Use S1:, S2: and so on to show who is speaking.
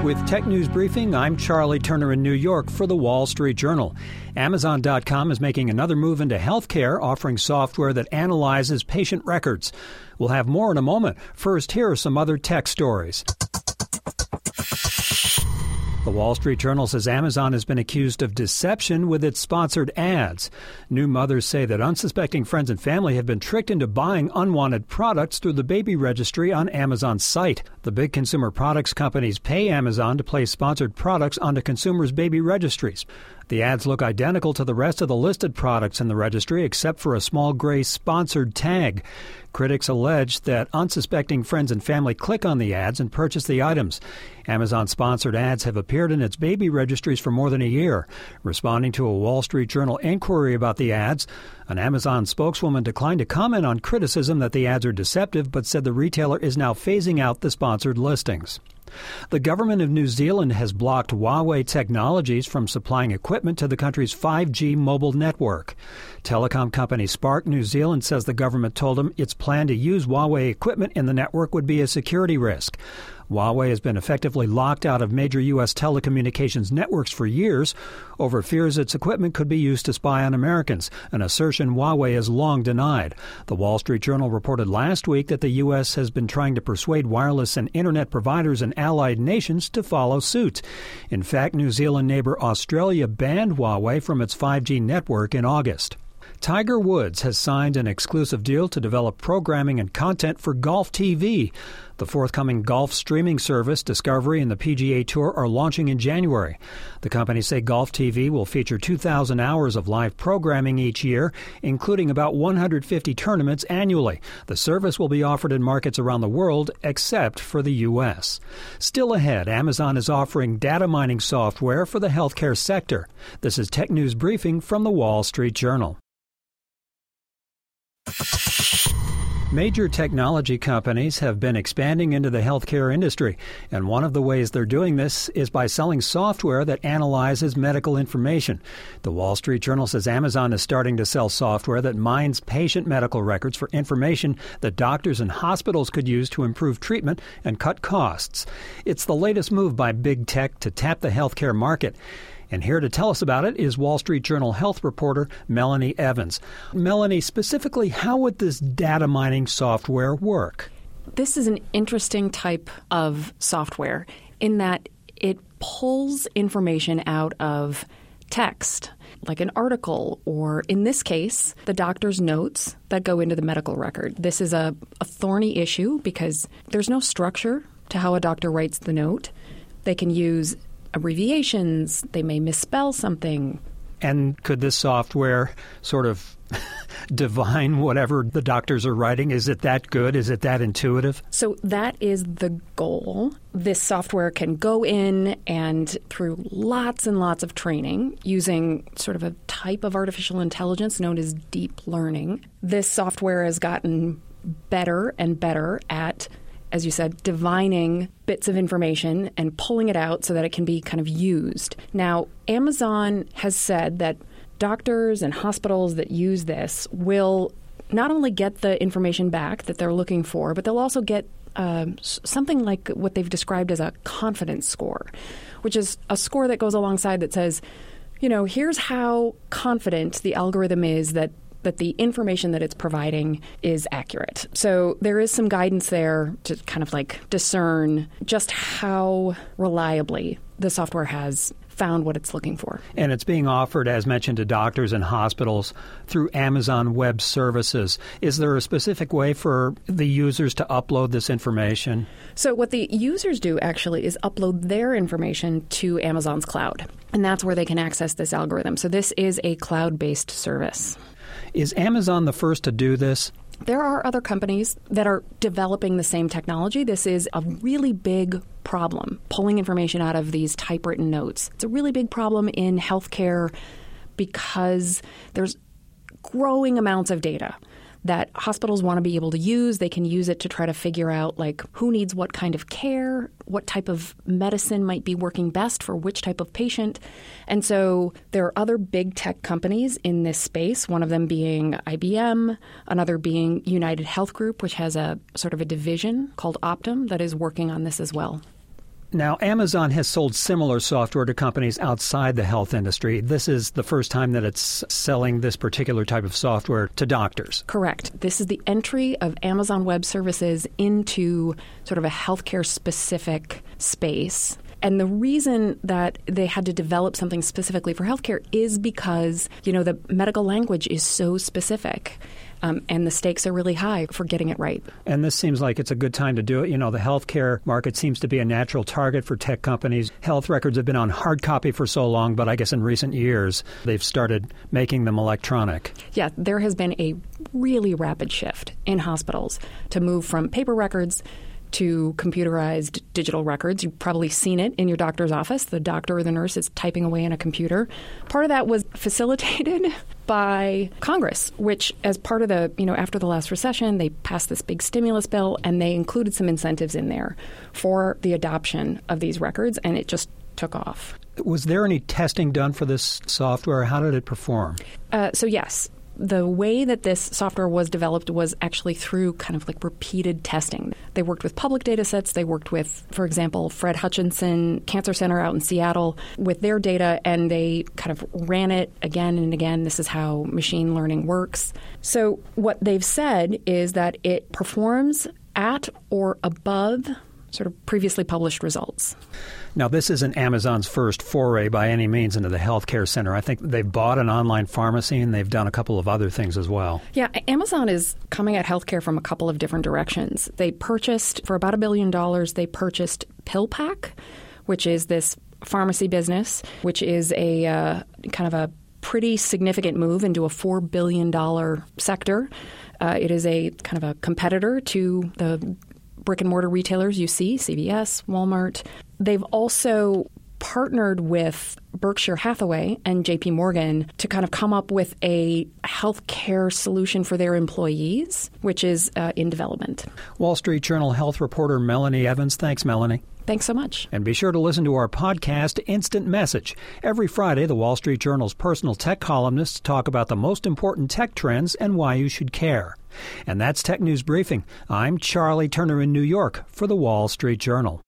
S1: With Tech News Briefing, I'm Charlie Turner in New York for the Wall Street Journal. Amazon.com is making another move into healthcare, offering software that analyzes patient records. We'll have more in a moment. First, here are some other tech stories. The Wall Street Journal says Amazon has been accused of deception with its sponsored ads. New mothers say that unsuspecting friends and family have been tricked into buying unwanted products through the baby registry on Amazon's site. The big consumer products companies pay Amazon to place sponsored products onto consumers' baby registries. The ads look identical to the rest of the listed products in the registry, except for a small gray sponsored tag. Critics allege that unsuspecting friends and family click on the ads and purchase the items. Amazon-sponsored ads have appeared in its baby registries for more than a year. Responding to a Wall Street Journal inquiry about the ads, an Amazon spokeswoman declined to comment on criticism that the ads are deceptive, but said the retailer is now phasing out the sponsored listings. The government of New Zealand has blocked Huawei Technologies from supplying equipment to the country's 5G mobile network. Telecom company Spark New Zealand says the government told them its plan to use Huawei equipment in the network would be a security risk. Huawei has been effectively locked out of major U.S. telecommunications networks for years over fears its equipment could be used to spy on Americans, an assertion Huawei has long denied. The Wall Street Journal reported last week that the U.S. has been trying to persuade wireless and internet providers in allied nations to follow suit. In fact, New Zealand neighbor Australia banned Huawei from its 5G network in August. Tiger Woods has signed an exclusive deal to develop programming and content for Golf TV. The forthcoming golf streaming service, Discovery, and the PGA Tour are launching in January. The companies say Golf TV will feature 2,000 hours of live programming each year, including about 150 tournaments annually. The service will be offered in markets around the world, except for the U.S. Still ahead, Amazon is offering data mining software for the healthcare sector. This is Tech News Briefing from the Wall Street Journal. Major technology companies have been expanding into the healthcare industry, and one of the ways they're doing this is by selling software that analyzes medical information. The Wall Street Journal says Amazon is starting to sell software that mines patient medical records for information that doctors and hospitals could use to improve treatment and cut costs. It's the latest move by big tech to tap the healthcare market. And here to tell us about it is Wall Street Journal health reporter Melanie Evans. Melanie, specifically, how would this data mining software work?
S2: This is an interesting type of software in that it pulls information out of text, like an article, or in this case, the doctor's notes that go into the medical record. This is a thorny issue because there's no structure to how a doctor writes the note. They can use abbreviations, they may misspell something.
S1: And could this software sort of divine whatever the doctors are writing? Is it that good? Is it that intuitive?
S2: So that is the goal. This software can go in and through lots and lots of training using sort of a type of artificial intelligence known as deep learning. This software has gotten better and better at, as you said, divining bits of information and pulling it out so that it can be kind of used. Now, Amazon has said that doctors and hospitals that use this will not only get the information back that they're looking for, but they'll also get something like what they've described as a confidence score, which is a score that goes alongside that says, you know, here's how confident the algorithm is that the information that it's providing is accurate. So there is some guidance there to kind of like discern just how reliably the software has found what it's looking for.
S1: And it's being offered, as mentioned, to doctors and hospitals through Amazon Web Services. Is there a specific way for the users to upload this information?
S2: So what the users do actually is upload their information to Amazon's cloud, and that's where they can access this algorithm. So this is a cloud-based service.
S1: Is Amazon the first to do this?
S2: There are other companies that are developing the same technology. This is a really big problem, pulling information out of these typewritten notes. It's a really big problem in healthcare because there's growing amounts of data that hospitals want to be able to use. They can use it to try to figure out, like, who needs what kind of care, what type of medicine might be working best for which type of patient. And so there are other big tech companies in this space, one of them being IBM, another being United Health Group, which has a sort of a division called Optum that is working on this as well.
S1: Now, Amazon has sold similar software to companies outside the health industry. This is the first time that it's selling this particular type of software to doctors.
S2: Correct. This is the entry of Amazon Web Services into sort of a healthcare-specific space. And the reason that they had to develop something specifically for healthcare is because, the medical language is so specific. And the stakes are really high for getting it right.
S1: And this seems like it's a good time to do it. The healthcare market seems to be a natural target for tech companies. Health records have been on hard copy for so long, but I guess in recent years they've started making them electronic.
S2: Yeah, there has been a really rapid shift in hospitals to move from paper records to computerized digital records. You've probably seen it in your doctor's office. The doctor or the nurse is typing away in a computer. Part of that was facilitated by Congress, which as part of the, after the last recession, they passed this big stimulus bill and they included some incentives in there for the adoption of these records, and it just took off.
S1: Was there any testing done for this software? How did it perform?
S2: So yes. The way that this software was developed was actually through kind of like repeated testing. They worked with public data sets. They worked with, for example, Fred Hutchinson Cancer Center out in Seattle with their data, and they kind of ran it again and again. This is how machine learning works. So what they've said is that it performs at or above sort of previously published results.
S1: Now, this isn't Amazon's first foray by any means into the healthcare center. I think they've bought an online pharmacy and they've done a couple of other things as well.
S2: Yeah, Amazon is coming at healthcare from a couple of different directions. They purchased, for about $1 billion, they purchased PillPack, which is this pharmacy business, which is a kind of a pretty significant move into a $4 billion sector. It is a kind of a competitor to the brick-and-mortar retailers you see, CVS, Walmart. They've also partnered with Berkshire Hathaway and JP Morgan to kind of come up with a healthcare solution for their employees, which is in development.
S1: Wall Street Journal health reporter Melanie Evans. Thanks, Melanie.
S2: Thanks so much.
S1: And be sure to listen to our podcast, Instant Message. Every Friday, the Wall Street Journal's personal tech columnists talk about the most important tech trends and why you should care. And that's Tech News Briefing. I'm Charlie Turner in New York for the Wall Street Journal.